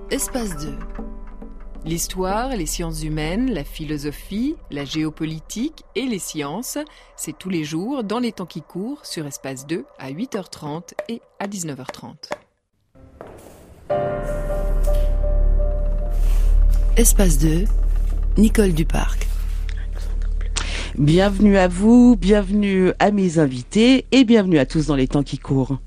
Espace 2. L'histoire, les sciences humaines, la philosophie, la géopolitique et les sciences, c'est tous les jours dans les temps qui courent sur Espace 2 à 8h30 et à 19h30. Espace 2, Nicole Duparc. Bienvenue à vous, bienvenue à mes invités et bienvenue à tous dans les temps qui courent.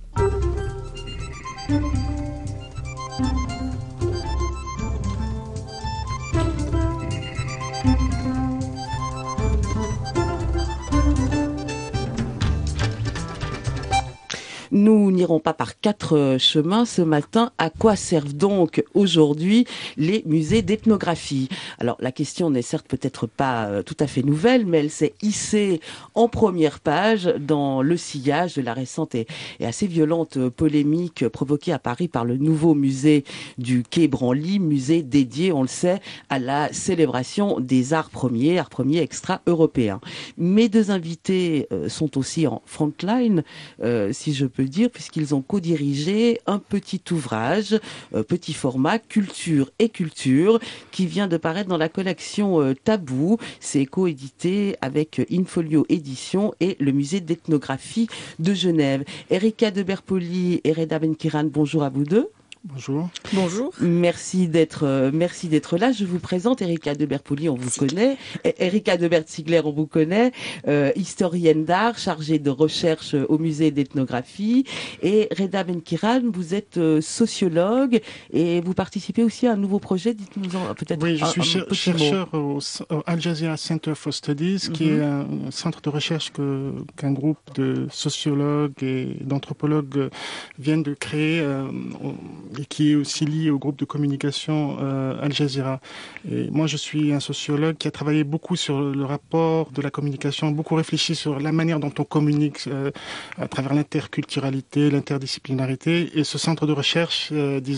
Nous n'irons pas par quatre chemins ce matin. À quoi servent donc aujourd'hui les musées d'ethnographie ? Alors la question n'est certes peut-être pas tout à fait nouvelle, mais elle s'est hissée en première page dans le sillage de la récente et assez violente polémique provoquée à Paris par le nouveau musée du Quai Branly, musée dédié, on le sait, à la célébration des arts premiers extra-européens. Mes deux invités sont aussi en frontline, si je peux dire, puisqu'ils ont co-dirigé un petit ouvrage, petit format, Culture et Culture, qui vient de paraître dans la collection Tabou. C'est co-édité avec Infolio Édition et le musée d'ethnographie de Genève. Erika de Berpoli et Reda Benkiran, bonjour à vous deux. Bonjour. Bonjour. Merci d'être là. Je vous présente Erika de Berpoli, on vous connaît. Erika de Bertzigler, on vous connaît. Historienne d'art, chargée de recherche au musée d'ethnographie. Et Reda Benkiran, vous êtes sociologue et vous participez aussi à un nouveau projet. Dites-nous-en peut-être. Oui, je suis chercheur au Al Jazeera Center for Studies, qui est un centre de recherche qu'un groupe de sociologues et d'anthropologues viennent de créer. Et qui est aussi lié au groupe de communication Al Jazeera. Et moi, je suis un sociologue qui a travaillé beaucoup sur le rapport de la communication, beaucoup réfléchi sur la manière dont on communique à travers l'interculturalité, l'interdisciplinarité. Et ce centre de recherche,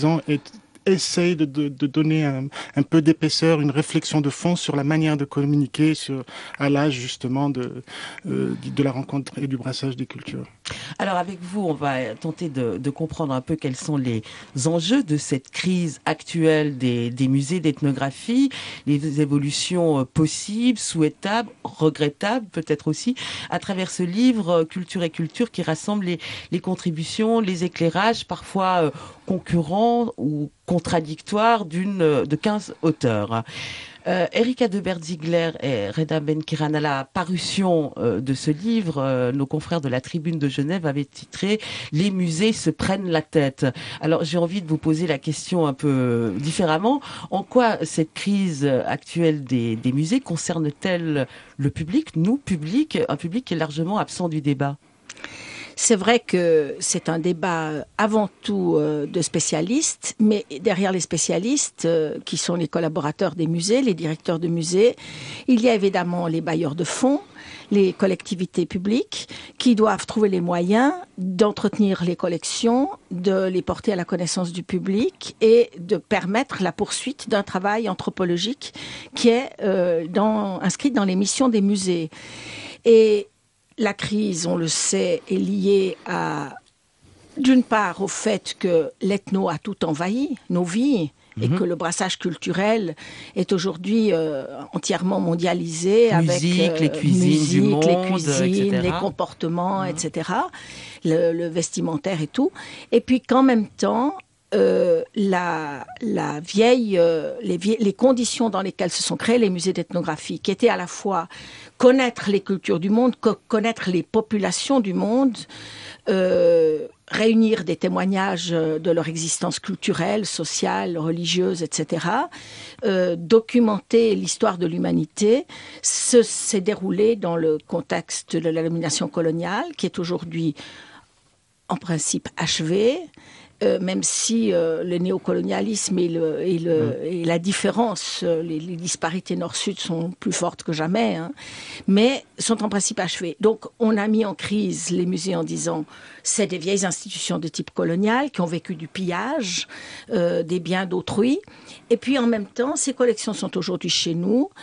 essaye de donner un peu d'épaisseur, une réflexion de fond sur la manière de communiquer à l'âge justement de la rencontre et du brassage des cultures. Alors avec vous, on va tenter de comprendre un peu quels sont les enjeux de cette crise actuelle des musées d'ethnographie, les évolutions possibles, souhaitables, regrettables peut-être aussi, à travers ce livre Culture et Culture qui rassemble les contributions, les éclairages parfois concurrents ou contradictoires de 15 auteurs. Erika de Bertzigler et Reda Benkiran, à la parution de ce livre, nos confrères de la Tribune de Genève avaient titré « Les musées se prennent la tête ». Alors j'ai envie de vous poser la question un peu différemment. En quoi cette crise actuelle des musées concerne-t-elle le public, nous, public, un public qui est largement absent du débat ? C'est vrai que c'est un débat avant tout de spécialistes, mais derrière les spécialistes, qui sont les collaborateurs des musées, les directeurs de musées, il y a évidemment les bailleurs de fonds, les collectivités publiques, qui doivent trouver les moyens d'entretenir les collections, de les porter à la connaissance du public et de permettre la poursuite d'un travail anthropologique qui est inscrit dans les missions des musées. Et la crise, on le sait, est liée d'une part au fait que l'ethno a tout envahi, nos vies, et que le brassage culturel est aujourd'hui entièrement mondialisé avec les cuisines du monde, les comportements, etc., le vestimentaire et tout. Et puis qu'en même temps, les conditions dans lesquelles se sont créés les musées d'ethnographie, qui étaient à la fois connaître les cultures du monde, connaître les populations du monde, réunir des témoignages de leur existence culturelle, sociale, religieuse, etc., documenter l'histoire de l'humanité, s'est déroulé dans le contexte de la domination coloniale, qui est aujourd'hui en principe achevé, même si le néocolonialisme et la différence, les disparités nord-sud sont plus fortes que jamais, mais sont en principe achevées. Donc on a mis en crise les musées en disant c'est des vieilles institutions de type colonial qui ont vécu du pillage des biens d'autrui, et puis en même temps ces collections sont aujourd'hui chez nous.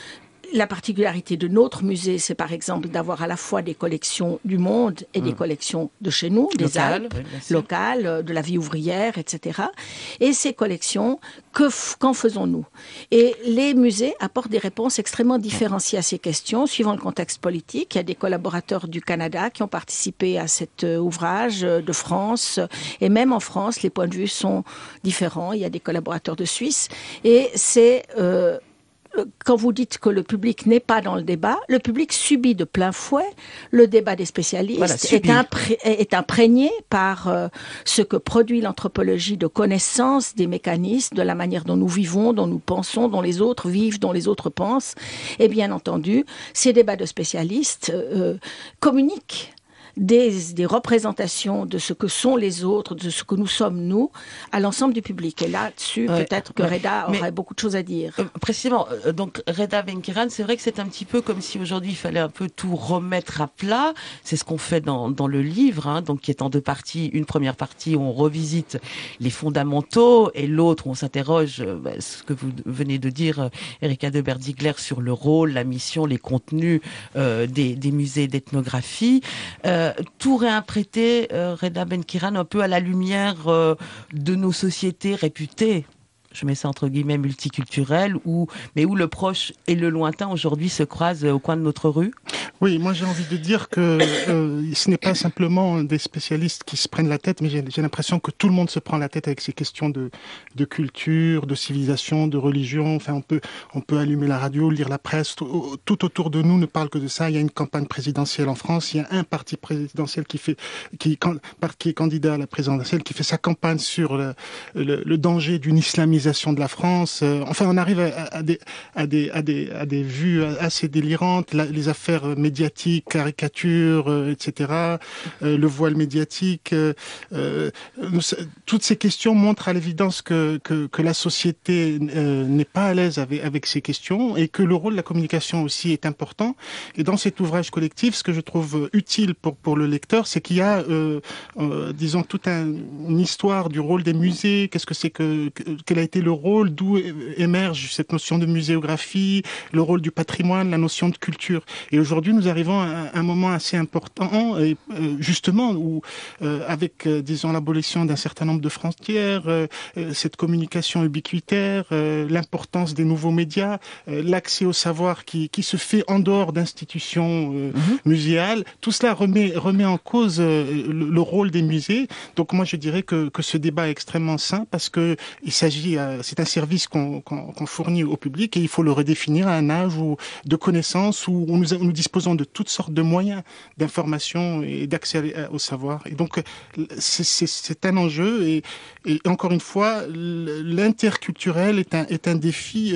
La particularité de notre musée, c'est par exemple d'avoir à la fois des collections du monde et des collections de chez nous, des Alpes, locales, de la vie ouvrière, etc. Et ces collections, qu'en faisons-nous? Et les musées apportent des réponses extrêmement différenciées à ces questions, suivant le contexte politique. Il y a des collaborateurs du Canada qui ont participé à cet ouvrage, de France, et même en France, les points de vue sont différents. Il y a des collaborateurs de Suisse, et c'est quand vous dites que le public n'est pas dans le débat, le public subit de plein fouet le débat des spécialistes, est imprégné par ce que produit l'anthropologie de connaissance des mécanismes, de la manière dont nous vivons, dont nous pensons, dont les autres vivent, dont les autres pensent. Et bien entendu, ces débats de spécialistes communiquent des représentations de ce que sont les autres, de ce que nous sommes nous, à l'ensemble du public. Et là-dessus, peut-être que Reda aurait beaucoup de choses à dire. Précisément, donc Reda Ben-Kiran, c'est vrai que c'est un petit peu comme si aujourd'hui il fallait un peu tout remettre à plat. C'est ce qu'on fait dans le livre, hein, donc qui est en deux parties. Une première partie où on revisite les fondamentaux et l'autre où on s'interroge, ce que vous venez de dire, Erika de Berdygler, sur le rôle, la mission, les contenus des musées d'ethnographie. Tout réinterpréter, Reda Ben-Kiran, un peu à la lumière de nos sociétés réputées, je mets ça entre guillemets, multiculturelles, mais où le proche et le lointain aujourd'hui se croisent au coin de notre rue? Oui, moi j'ai envie de dire que ce n'est pas simplement des spécialistes qui se prennent la tête, mais j'ai l'impression que tout le monde se prend la tête avec ces questions de culture, de civilisation, de religion. Enfin, on peut allumer la radio, lire la presse, tout autour de nous ne parle que de ça. Il y a une campagne présidentielle en France, il y a un parti présidentiel qui est candidat à la présidentielle, qui fait sa campagne sur le danger d'une islamisation de la France. Enfin, on arrive à des vues assez délirantes. Les affaires médiatiques, caricatures, etc. Le voile médiatique. Toutes ces questions montrent à l'évidence que la société n'est pas à l'aise avec ces questions et que le rôle de la communication aussi est important. Et dans cet ouvrage collectif, ce que je trouve utile pour le lecteur, c'est qu'il y a, disons, toute une histoire du rôle des musées. Qu'est-ce que c'est quel a été le rôle, d'où émerge cette notion de muséographie, le rôle du patrimoine, la notion de culture. Et aujourd'hui, nous arrivons à un moment assez important, et justement, où, avec, disons, l'abolition d'un certain nombre de frontières, cette communication ubiquitaire, l'importance des nouveaux médias, l'accès au savoir qui se fait en dehors d'institutions muséales, tout cela remet en cause le rôle des musées. Donc moi, je dirais que ce débat est extrêmement sain parce que c'est un service qu'on fournit au public et il faut le redéfinir à un âge de connaissances où nous disposons de toutes sortes de moyens d'information et d'accès au savoir. Et donc, c'est un enjeu et encore une fois, l'interculturel est un défi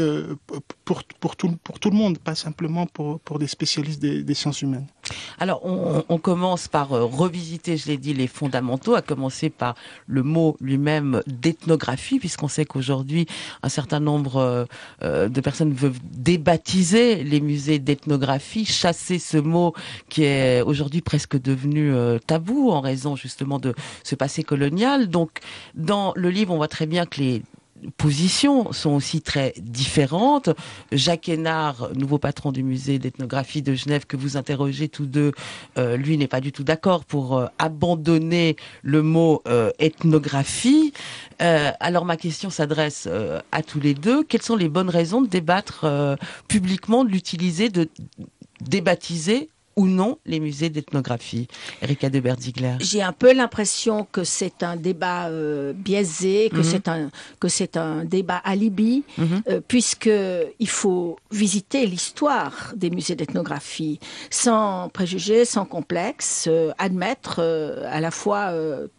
pour tout le monde, pas simplement pour des spécialistes des sciences humaines. Alors, on commence par revisiter, je l'ai dit, les fondamentaux, à commencer par le mot lui-même d'ethnographie, puisqu'on sait qu'aujourd'hui, un certain nombre de personnes veulent débaptiser les musées d'ethnographie, chasser ce mot qui est aujourd'hui presque devenu tabou en raison justement de ce passé colonial. Donc, dans le livre, on voit très bien que les positions sont aussi très différentes. Jacques Hénard, nouveau patron du musée d'ethnographie de Genève que vous interrogez tous deux, lui n'est pas du tout d'accord pour abandonner le mot ethnographie. Alors ma question s'adresse à tous les deux. Quelles sont les bonnes raisons de débattre publiquement, de l'utiliser, de débaptiser ou non les musées d'ethnographie? Erika de Berdygler. J'ai un peu l'impression que c'est un débat biaisé, que c'est un débat alibi, puisque il faut visiter l'histoire des musées d'ethnographie sans préjugés, sans complexe, admettre à la fois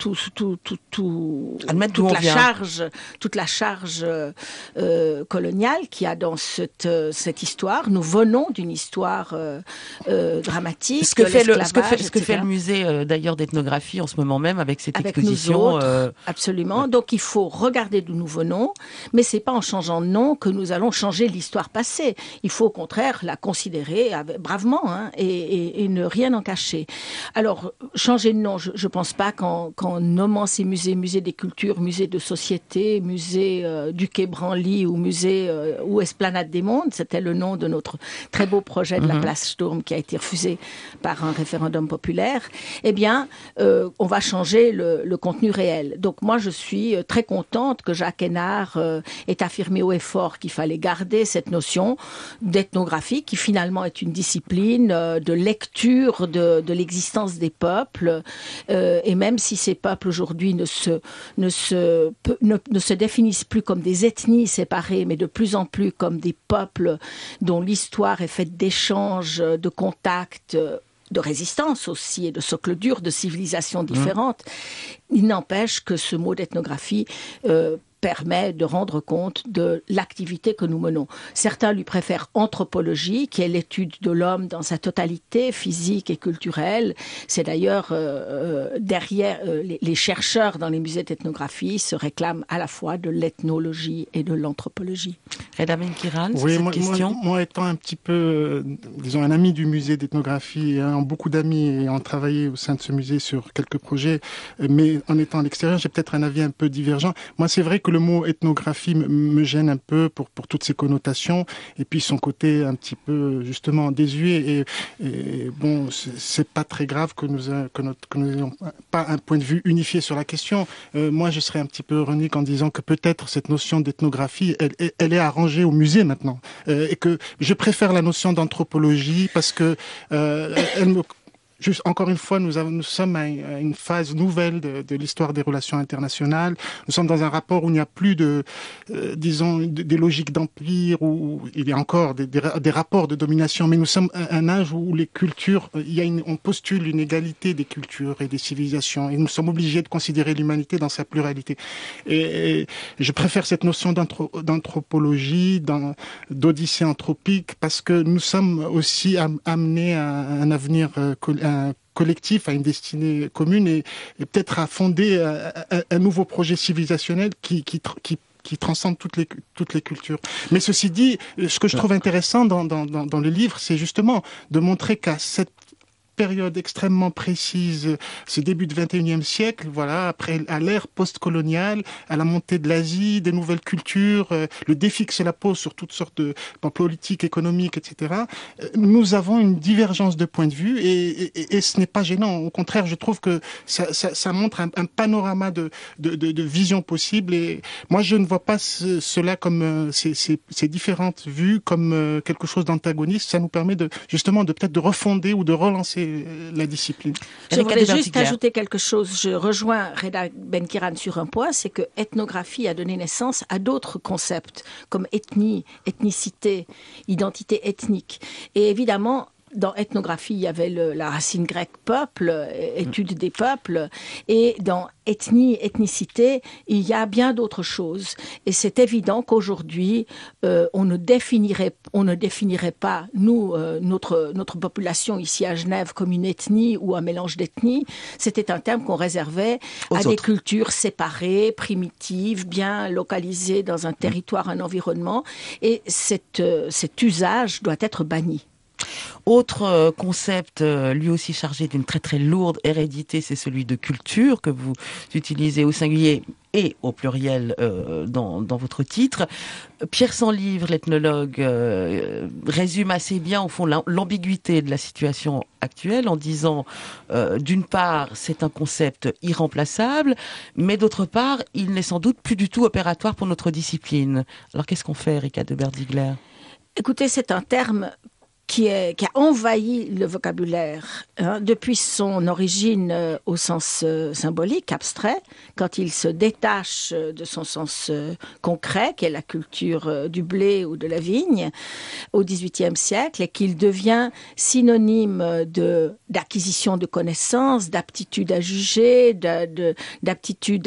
toute la charge coloniale qu'il y a dans cette histoire. Nous venons d'une histoire dramatique dramatique, ce que fait l'esclavage, le musée d'ailleurs d'ethnographie en ce moment même avec cette avec exposition. Nous autres, absolument. Donc il faut regarder d'où nous venons, mais c'est pas en changeant de nom que nous allons changer l'histoire passée. Il faut au contraire la considérer bravement et ne rien en cacher. Alors changer de nom, je pense pas qu'en nommant ces musées, musée des cultures, musée de société, musée du Quai Branly ou musée ou Esplanade des Mondes, c'était le nom de notre très beau projet de la place Sturm qui a été refusé par un référendum populaire, eh bien, on va changer le contenu réel. Donc moi, je suis très contente que Jacques Hénard ait affirmé haut et fort qu'il fallait garder cette notion d'ethnographie qui finalement est une discipline de lecture de l'existence des peuples et même si ces peuples aujourd'hui ne se définissent plus comme des ethnies séparées, mais de plus en plus comme des peuples dont l'histoire est faite d'échanges, de contacts, de résistance aussi et de socles durs, de civilisations différentes. Il n'empêche que ce mot d'ethnographie permet de rendre compte de l'activité que nous menons. Certains lui préfèrent anthropologie, qui est l'étude de l'homme dans sa totalité, physique et culturelle. C'est d'ailleurs derrière les chercheurs dans les musées d'ethnographie se réclament à la fois de l'ethnologie et de l'anthropologie. Reda Ben-Kiran, oui, cette question. Moi étant un petit peu, disons, un ami du musée d'ethnographie, et ayant beaucoup d'amis et ayant travaillé au sein de ce musée sur quelques projets, mais en étant à l'extérieur, j'ai peut-être un avis un peu divergent. Moi, c'est vrai que le mot ethnographie me gêne un peu pour toutes ses connotations et puis son côté un petit peu justement désuet et bon, c'est pas très grave que nous n'ayons pas un point de vue unifié sur la question. Moi, je serais un petit peu ironique en disant que peut-être cette notion d'ethnographie, elle est arrangée au musée maintenant et que je préfère la notion d'anthropologie parce que elle me Juste, encore une fois, nous sommes à une phase nouvelle de l'histoire des relations internationales. Nous sommes dans un rapport où il n'y a plus disons, des logiques d'empire, où il y a encore des rapports de domination, mais nous sommes à un âge où les cultures, on postule une égalité des cultures et des civilisations, et nous sommes obligés de considérer l'humanité dans sa pluralité. Et je préfère cette notion d'anthropologie, d'odyssée anthropique, parce que nous sommes aussi amenés à un avenir collectif, à une destinée commune et peut-être à fonder un nouveau projet civilisationnel qui transcende toutes les cultures. Mais ceci dit, ce que je trouve intéressant dans le livre, c'est justement de montrer qu'à cette période extrêmement précise, ce début du XXIe siècle, voilà, à l'ère post-coloniale, à la montée de l'Asie, des nouvelles cultures, le défi que cela pose sur toutes sortes de politiques, économiques, etc. Nous avons une divergence de points de vue et ce n'est pas gênant. Au contraire, je trouve que ça montre un panorama de visions possibles et moi je ne vois pas cela comme ces différentes vues comme quelque chose d'antagoniste. Ça nous permet justement peut-être de refonder ou de relancer la discipline. Je voudrais juste ajouter quelque chose. Je rejoins Reda Ben-Kiran sur un point, c'est que ethnographie a donné naissance à d'autres concepts comme ethnie, ethnicité, identité ethnique. Et évidemment, dans ethnographie, il y avait la racine grecque peuple, étude des peuples, et dans ethnie, ethnicité, il y a bien d'autres choses. Et c'est évident qu'aujourd'hui, on ne définirait pas, nous, notre population ici à Genève, comme une ethnie ou un mélange d'ethnies. C'était un terme qu'on réservait à des cultures séparées, primitives, bien localisées dans un territoire, un environnement. Et cet usage doit être banni. Autre concept, lui aussi chargé d'une très très lourde hérédité, c'est celui de culture que vous utilisez au singulier et au pluriel dans votre titre. Pierre Sanlivre, l'ethnologue, résume assez bien au fond l'ambiguïté de la situation actuelle en disant d'une part c'est un concept irremplaçable, mais d'autre part il n'est sans doute plus du tout opératoire pour notre discipline. Alors qu'est-ce qu'on fait, Erika de Berdigler ? Écoutez, c'est un terme qui a envahi le vocabulaire depuis son origine au sens symbolique, abstrait, quand il se détache de son sens concret, qui est la culture du blé ou de la vigne, au XVIIIe siècle, et qu'il devient synonyme d'acquisition de connaissances, d'aptitude à juger, d'aptitude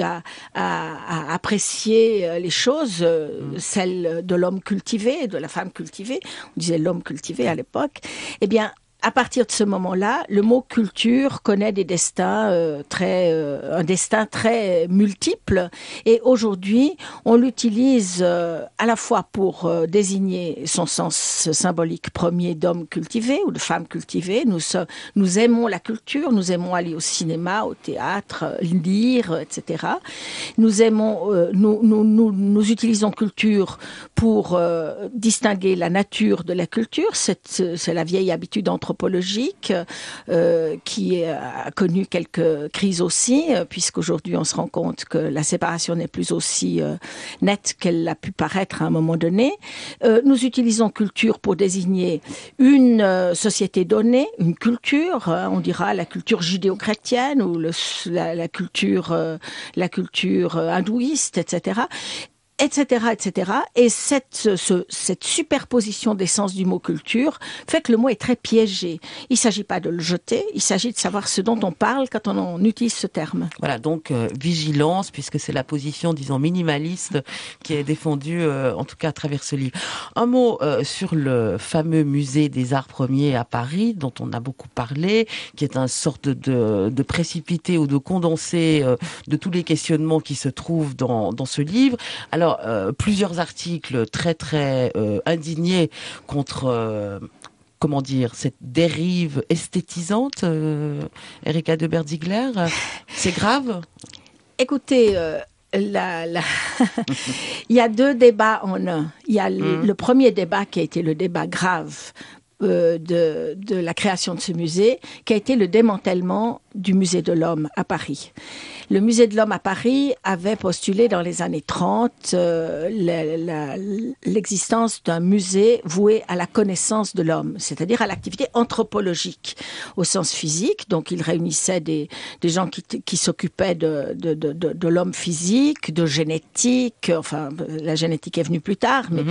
à apprécier les choses, celles de l'homme cultivé, de la femme cultivée. On disait l'homme cultivé à l'époque. Eh bien, à partir de ce moment-là, le mot culture connaît des destins un destin très multiple. Et aujourd'hui, on l'utilise à la fois pour désigner son sens symbolique premier d'homme cultivé ou de femme cultivée. Nous aimons la culture, nous aimons aller au cinéma, au théâtre, lire, etc. Nous aimons, nous utilisons culture pour distinguer la nature de la culture. C'est la vieille habitude anthropologique qui a connu quelques crises aussi, puisqu'aujourd'hui on se rend compte que la séparation n'est plus aussi nette qu'elle a pu paraître à un moment donné. Nous utilisons culture pour désigner une société donnée, une culture, on dira la culture judéo-chrétienne ou la culture hindouiste, etc. Etc., etc. Et cette superposition des sens du mot culture fait que le mot est très piégé. Il ne s'agit pas de le jeter, il s'agit de savoir ce dont on parle quand on utilise ce terme. Voilà, donc vigilance, puisque c'est la position, disons, minimaliste qui est défendue, en tout cas à travers ce livre. Un mot sur le fameux musée des arts premiers à Paris, dont on a beaucoup parlé, qui est une sorte de précipité ou de condensé de tous les questionnements qui se trouvent dans ce livre. Alors, plusieurs articles très très indignés contre cette dérive esthétisante, Erika de Berdigler. C'est grave? Écoutez, il y a deux débats en un. Il y a le premier débat qui a été le débat grave de la création de ce musée, qui a été le démantèlement du musée de l'Homme à Paris. Le musée de l'Homme à Paris avait postulé dans les années 30 l'existence d'un musée voué à la connaissance de l'homme, c'est-à-dire à l'activité anthropologique au sens physique. Donc il réunissait des gens qui s'occupaient de l'homme physique, de génétique, enfin la génétique est venue plus tard, mais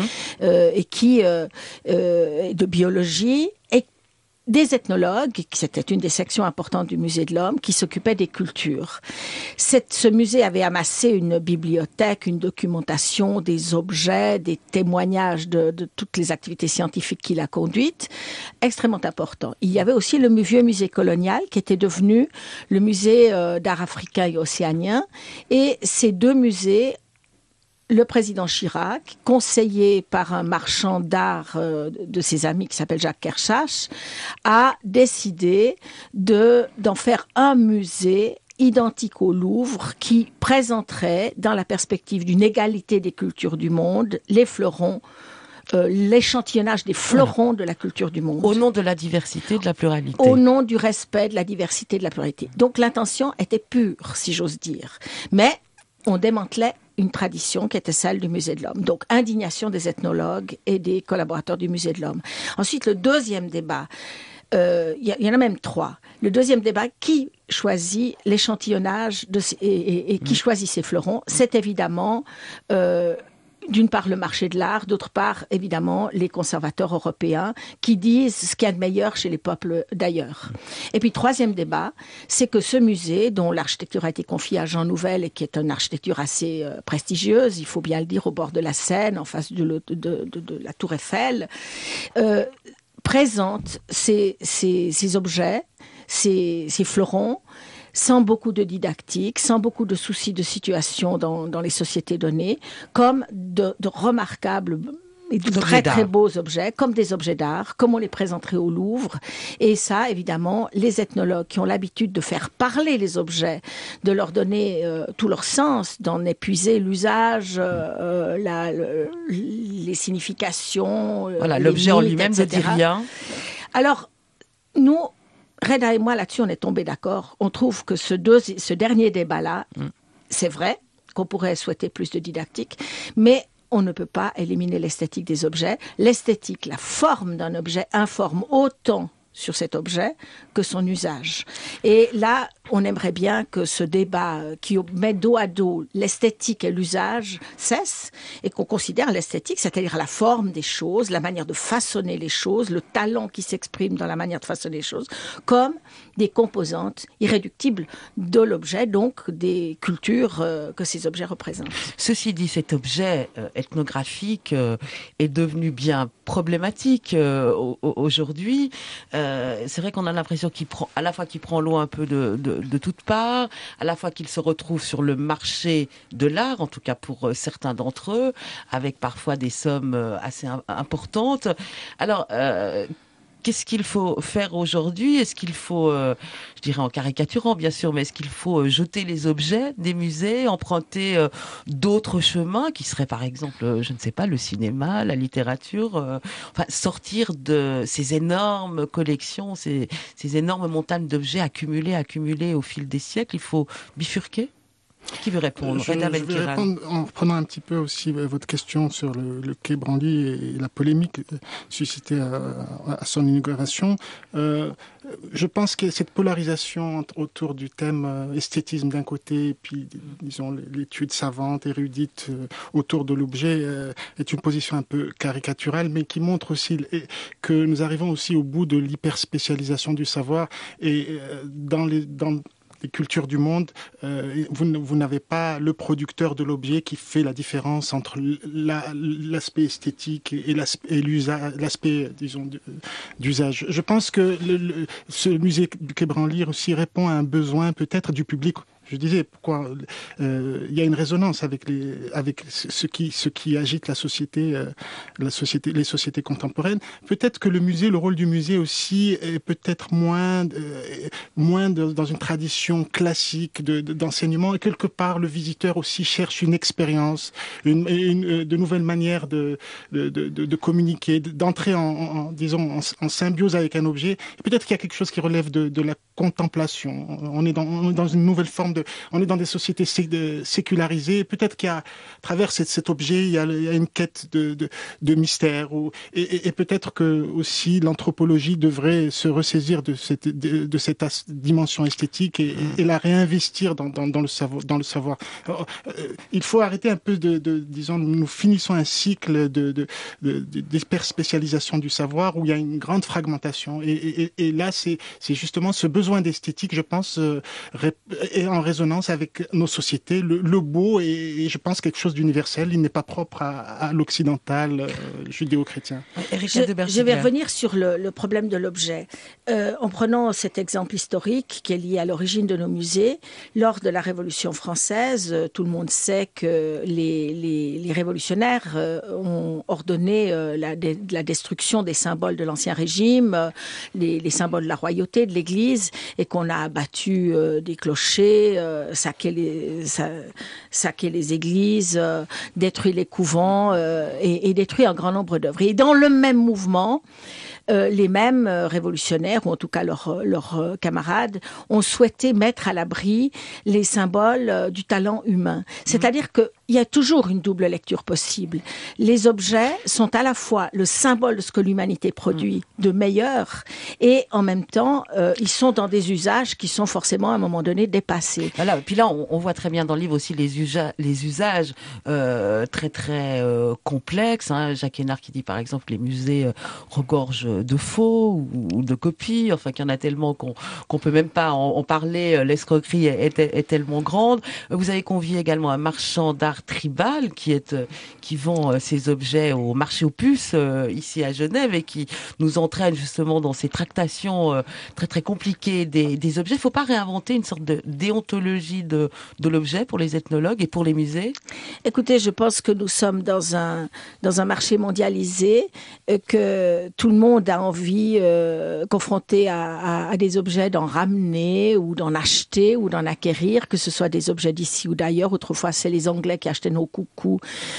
de biologie, et des ethnologues, c'était une des sections importantes du musée de l'Homme, qui s'occupaient des cultures. Ce musée avait amassé une bibliothèque, une documentation, des objets, des témoignages de toutes les activités scientifiques qu'il a conduites, extrêmement important. Il y avait aussi le vieux musée colonial, qui était devenu le musée d'art africain et océanien, et ces deux musées, le président Chirac, conseillé par un marchand d'art de ses amis qui s'appelle Jacques Kershach, a décidé d'en faire un musée identique au Louvre qui présenterait, dans la perspective d'une égalité des cultures du monde, les fleurons, l'échantillonnage des fleurons de la culture du monde. Au nom de la diversité, de la pluralité. Au nom du respect de la diversité, de la pluralité. Donc l'intention était pure, si j'ose dire. Mais on démantelait une tradition qui était celle du Musée de l'Homme. Donc, indignation des ethnologues et des collaborateurs du Musée de l'Homme. Ensuite, le deuxième débat, il y en a même trois. Le deuxième débat, qui choisit l'échantillonnage et qui choisit ces fleurons, c'est évidemment d'une part le marché de l'art, d'autre part évidemment les conservateurs européens qui disent ce qu'il y a de meilleur chez les peuples d'ailleurs. Et puis troisième débat, c'est que ce musée dont l'architecture a été confiée à Jean Nouvel et qui est une architecture assez prestigieuse, il faut bien le dire, au bord de la Seine, en face de la Tour Eiffel, présente ces objets, ces fleurons, sans beaucoup de didactique, sans beaucoup de soucis de situation dans les sociétés données, comme de remarquables et de très très beaux objets, comme des objets d'art, comme on les présenterait au Louvre. Et ça, évidemment, les ethnologues qui ont l'habitude de faire parler les objets, de leur donner tout leur sens, d'en épuiser l'usage, les significations, voilà, l'objet en lui-même ne dit rien. Alors, nous, Reda et moi, là-dessus, on est tombés d'accord. On trouve que ce dernier débat-là, c'est vrai qu'on pourrait souhaiter plus de didactique, mais on ne peut pas éliminer l'esthétique des objets. L'esthétique, la forme d'un objet informe autant sur cet objet que son usage. Et là, on aimerait bien que ce débat qui met dos à dos l'esthétique et l'usage cesse et qu'on considère l'esthétique, c'est-à-dire la forme des choses, la manière de façonner les choses, le talent qui s'exprime dans la manière de façonner les choses, comme des composantes irréductibles de l'objet, donc des cultures que ces objets représentent. Ceci dit, cet objet ethnographique est devenu bien problématique aujourd'hui. C'est vrai qu'on a l'impression qu'il prend, à la fois qu'il prend l'eau un peu de toutes parts, à la fois qu'il se retrouve sur le marché de l'art, en tout cas pour certains d'entre eux, avec parfois des sommes assez importantes. Alors, qu'est-ce qu'il faut faire aujourd'hui? Est-ce qu'il faut, je dirais en caricaturant bien sûr, mais est-ce qu'il faut jeter les objets des musées, emprunter d'autres chemins qui seraient par exemple, je ne sais pas, le cinéma, la littérature, enfin sortir de ces énormes collections, ces énormes montagnes d'objets accumulés au fil des siècles? Il faut bifurquer? Qui veut répondre? Je vais répondre en reprenant un petit peu aussi votre question sur le quai Branly et la polémique suscitée à son inauguration. Je pense que cette polarisation autour du thème esthétisme d'un côté et puis, disons, l'étude savante, érudite autour de l'objet est une position un peu caricaturale, mais qui montre aussi que nous arrivons aussi au bout de l'hyperspécialisation du savoir et dans les cultures du monde, vous n'avez pas le producteur de l'objet qui fait la différence entre l'aspect esthétique et l'aspect, disons, d'usage. Je pense que ce musée du Quai Branly aussi répond à un besoin peut-être du public. Je disais pourquoi il y a une résonance avec ce qui agite la société, les sociétés contemporaines. Peut-être que le rôle du musée aussi est peut-être moins dans une tradition classique d'enseignement, et quelque part le visiteur aussi cherche une expérience, de nouvelles manières de communiquer, d'entrer en symbiose avec un objet. Et peut-être qu'il y a quelque chose qui relève de la contemplation. On est dans une nouvelle forme on est dans des sociétés sécularisées. Peut-être qu'à travers cet objet, il y a une quête de mystère. Et peut-être que aussi l'anthropologie devrait se ressaisir de cette dimension esthétique et la réinvestir dans le savoir. Il faut arrêter un peu disons, nous finissons un cycle d'hyperspécialisation du savoir où il y a une grande fragmentation. Et là, c'est justement ce besoin d'esthétique, je pense, est en résonance avec nos sociétés. Le beau est, je pense, quelque chose d'universel. Il n'est pas propre à l'occidental judéo-chrétien. Je vais revenir sur le problème de l'objet. En prenant cet exemple historique qui est lié à l'origine de nos musées, lors de la Révolution française, tout le monde sait que les révolutionnaires ont ordonné la destruction des symboles de l'Ancien Régime, les symboles de la royauté, de l'Église, et qu'on a abattu des clochers, saqué les églises, détruit les couvents et détruit un grand nombre d'œuvres. Et dans le même mouvement, les mêmes révolutionnaires, ou en tout cas leurs camarades, ont souhaité mettre à l'abri les symboles du talent humain. C'est-à-dire qu'il y a toujours une double lecture possible. Les objets sont à la fois le symbole de ce que l'humanité produit de meilleur, et en même temps, ils sont dans des usages qui sont forcément à un moment donné dépassés. Voilà. Et puis là, on voit très bien dans le livre aussi les usages très très complexes. Jacques Hénard qui dit par exemple que les musées regorgent de faux ou de copies, enfin qu'il y en a tellement qu'on peut même pas en parler, l'escroquerie est tellement grande. Vous avez convié également un marchand d'art tribal qui vend ces objets au marché aux puces ici à Genève et qui nous entraîne justement dans ces tractations très très compliquées des objets. Il ne faut pas réinventer une sorte de déontologie de l'objet pour les ethnologues et pour les musées? Écoutez, je pense que nous sommes dans un marché mondialisé, que tout le monde a envie, confronté à des objets, d'en ramener ou d'en acheter ou d'en acquérir, que ce soit des objets d'ici ou d'ailleurs. Autrefois, c'est les Anglais qui achetaient nos coucous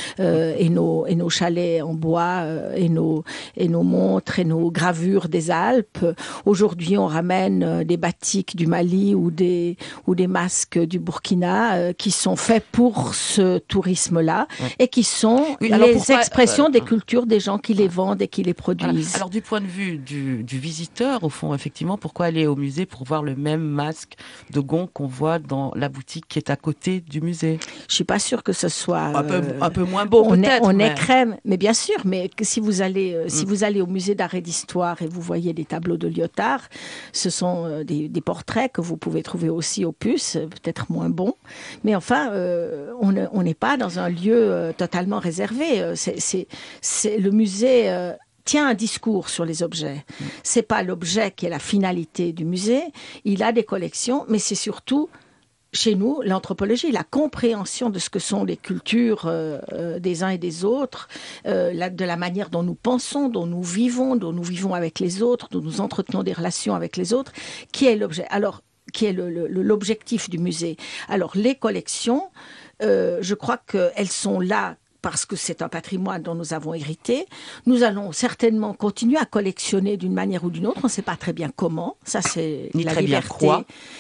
et nos chalets en bois et nos montres et nos gravures des Alpes. Aujourd'hui, on ramène des batiks du Mali ou des masques du Burkina qui sont faits pour ce tourisme-là et qui sont les expressions des cultures des gens qui les vendent et qui les produisent. Alors du point de vue du visiteur, au fond, effectivement, pourquoi aller au musée pour voir le même masque de gond qu'on voit dans la boutique qui est à côté du musée? Je suis pas sûre que ce soit un peu moins beau, peut-être. On est crème, mais bien sûr. Mais que si vous allez au musée d'art et d'histoire et vous voyez des tableaux de Lyotard, ce sont des portraits que vous pouvez trouver aussi au Puce, peut-être moins bons. Mais enfin, on n'est pas dans un lieu totalement réservé. C'est le musée. Tient un discours sur les objets. C'est pas l'objet qui est la finalité du musée. Il a des collections, mais c'est surtout chez nous l'anthropologie, la compréhension de ce que sont les cultures des uns et des autres, de la manière dont nous pensons, dont nous vivons avec les autres, dont nous entretenons des relations avec les autres, qui est l'objet. Alors, qui est l'objectif du musée. Alors, les collections, je crois qu'elles sont là parce que c'est un patrimoine dont nous avons hérité. Nous allons certainement continuer à collectionner d'une manière ou d'une autre. On ne sait pas très bien comment. Ça, c'est la liberté. Bien quoi.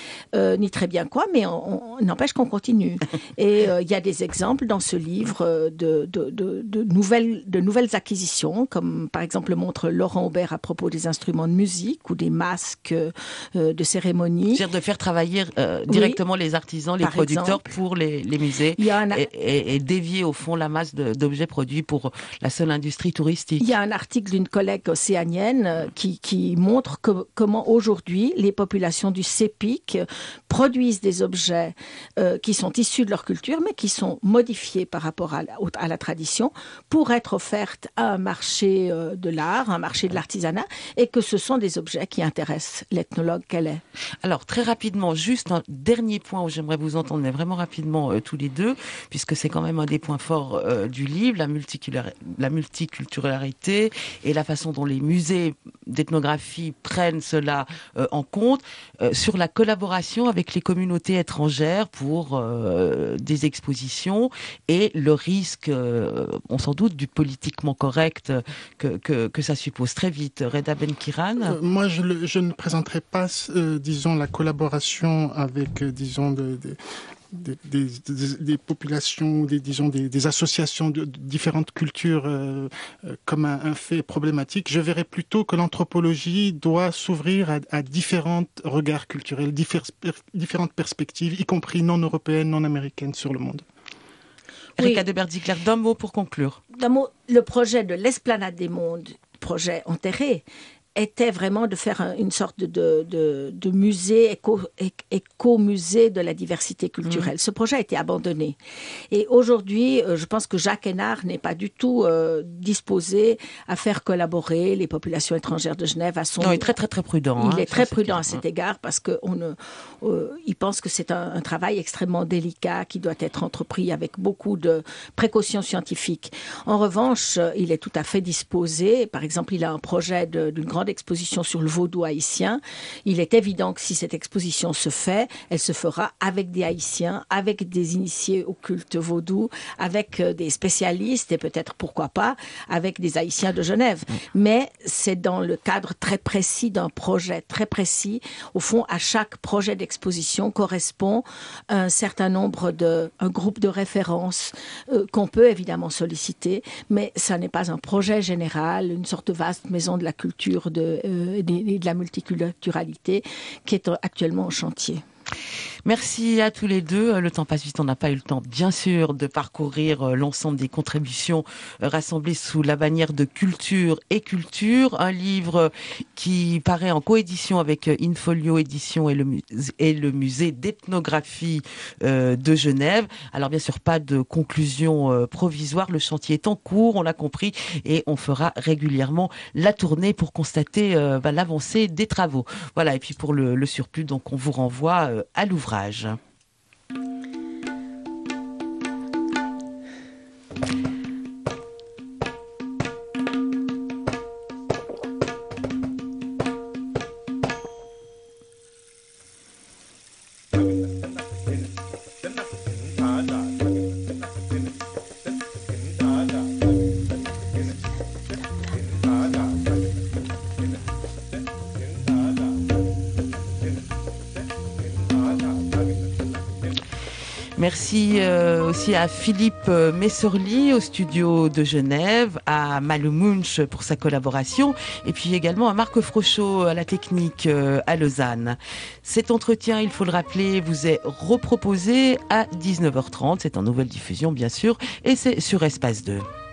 Ni très bien quoi, mais on n'empêche qu'on continue. Et il y a des exemples dans ce livre de nouvelles acquisitions, comme par exemple le montre Laurent Aubert à propos des instruments de musique ou des masques de cérémonie. C'est-à-dire de faire travailler directement les artisans, les producteurs pour les musées et dévier au fond la masse d'objets produits pour la seule industrie touristique. Il y a un article d'une collègue océanienne qui montre comment aujourd'hui les populations du CEPIC produisent des objets qui sont issus de leur culture, mais qui sont modifiés par rapport à la tradition pour être offertes à un marché de l'art, un marché de l'artisanat, et que ce sont des objets qui intéressent l'ethnologue qu'elle est. Alors, très rapidement, juste un dernier point où j'aimerais vous entendre, mais vraiment rapidement tous les deux, puisque c'est quand même un des points forts du livre, la multiculturalité et la façon dont les musées d'ethnographie prennent cela en compte, sur la collaboration avec les communautés étrangères pour des expositions et le risque, on s'en doute, du politiquement correct que ça suppose très vite. Reda Ben-Kiran. Moi, je ne présenterai pas, disons, la collaboration avec, disons, des populations, des associations de différentes cultures comme un fait problématique. Je verrais plutôt que l'anthropologie doit s'ouvrir à différents regards culturels, différentes perspectives, y compris non européennes, non américaines sur le monde. Erika de Berdicler, d'un mot pour conclure. D'un mot, le projet de l'Esplanade des Mondes, projet enterré, était vraiment de faire une sorte de musée, éco-musée de la diversité culturelle. Ce projet a été abandonné. Et aujourd'hui, je pense que Jacques Hénard n'est pas du tout disposé à faire collaborer les populations étrangères de Genève à son... Non, il est très, très, très prudent. Il est très prudent à cet égard parce que il pense que c'est un travail extrêmement délicat qui doit être entrepris avec beaucoup de précautions scientifiques. En revanche, il est tout à fait disposé. Par exemple, il a un projet d'une grande exposition sur le vaudou haïtien. Il est évident que si cette exposition se fait, elle se fera avec des Haïtiens, avec des initiés au culte vaudou, avec des spécialistes et peut-être, pourquoi pas, avec des Haïtiens de Genève. Mais c'est dans le cadre très précis d'un projet très précis. Au fond, à chaque projet d'exposition correspond un certain nombre un groupe de références qu'on peut évidemment solliciter, mais ça n'est pas un projet général, une sorte de vaste maison de la culture et de la multiculturalité qui est actuellement en chantier. Merci à tous les deux. Le temps passe vite, on n'a pas eu le temps, bien sûr, de parcourir l'ensemble des contributions rassemblées sous la bannière de Culture et Culture. Un livre qui paraît en coédition avec Infolio Édition et le musée d'ethnographie de Genève. Alors bien sûr, pas de conclusion provisoire. Le chantier est en cours, on l'a compris, et on fera régulièrement la tournée pour constater l'avancée des travaux. Voilà, et puis pour le surplus, donc on vous renvoie à l'ouvrage. Merci aussi à Philippe Messorli au studio de Genève, à Malou Munch pour sa collaboration et puis également à Marc Frochot à la technique à Lausanne. Cet entretien, il faut le rappeler, vous est reproposé à 19h30. C'est en nouvelle diffusion bien sûr et c'est sur Espace 2.